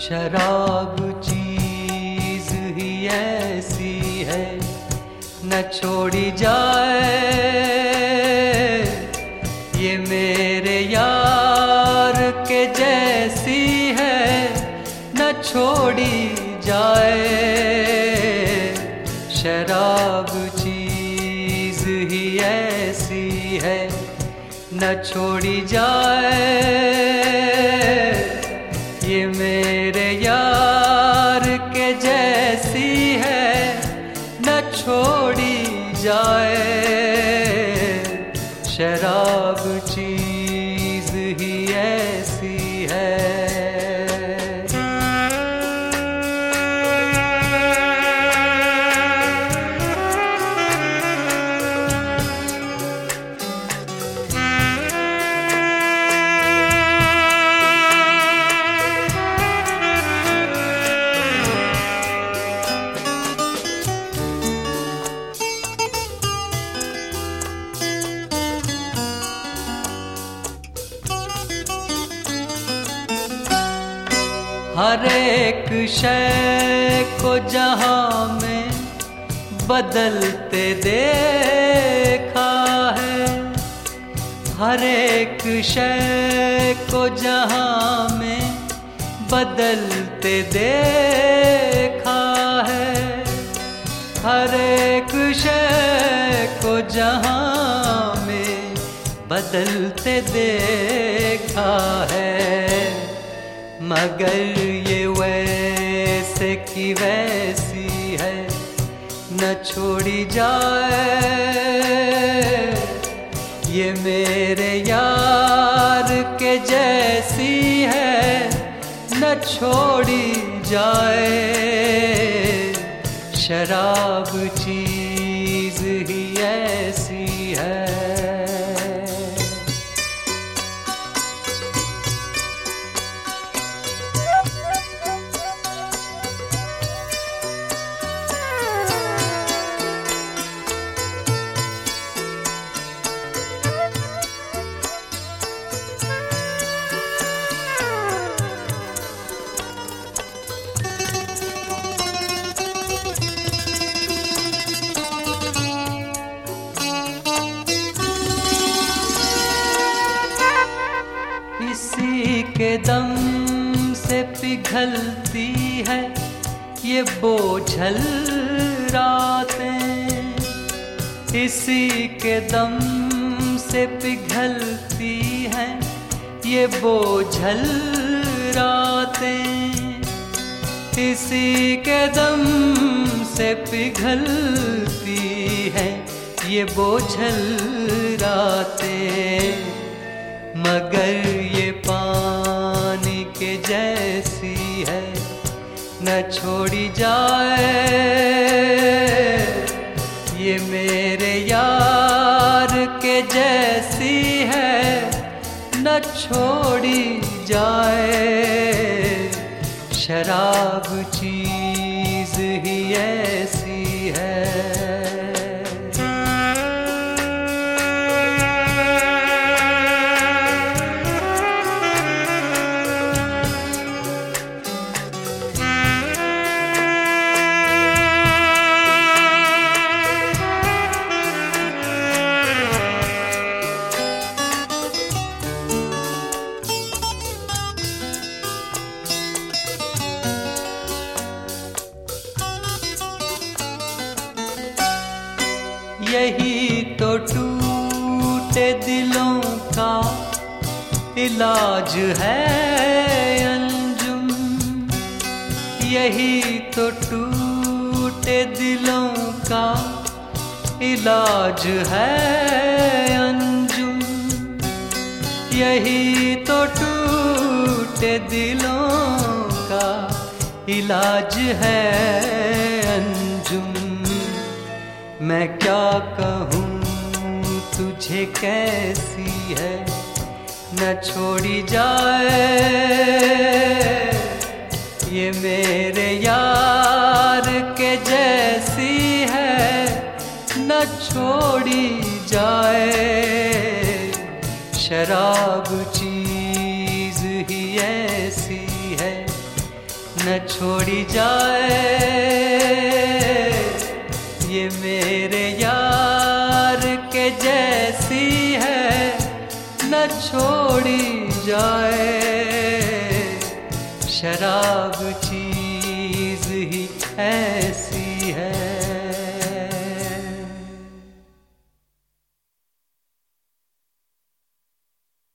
शराब चीज ही ऐसी है न छोड़ी जाए, ये मेरे यार के जैसी है न छोड़ी जाए। शराब चीज ही ऐसी है न छोड़ी जाए, ये मेरे यार के जैसी है न छोड़ी जाए। शराब चीज ही ऐसी है। हर एक शय को जहां में बदलते देखा है, हर एक शय को जहां में बदलते देखा है, हर एक शय को जहां में बदलते देखा है। मगर ये वैसे की वैसी है न छोड़ी जाए, ये मेरे यार के जैसी है न छोड़ी जाए। शराब चीज ही ऐसी है। इसी के दम से पिघलती है ये बोझल रातें, इसी के दम से पिघलती है ये बोझल रातें, इसी के दम से पिघलती है ये बोझल रातें। मगर ये पानी के जैसी है न छोड़ी जाए, ये मेरे यार के जैसी है न छोड़ी जाए। शराब चीज ही ऐसी है। यही तो टूटे दिलों का इलाज है अंजुम, यही तो टूटे दिलों का इलाज है अंजुम, यही तो टूटे दिलों का इलाज है अंजुम। मैं क्या कहूँ तुझे कैसी है न छोड़ी जाए, ये मेरे यार के जैसी है न छोड़ी जाए। शराब चीज ही ऐसी है न छोड़ी जाए, ये मेरे यार के जैसी है न छोड़ी जाए। शराब चीज ही है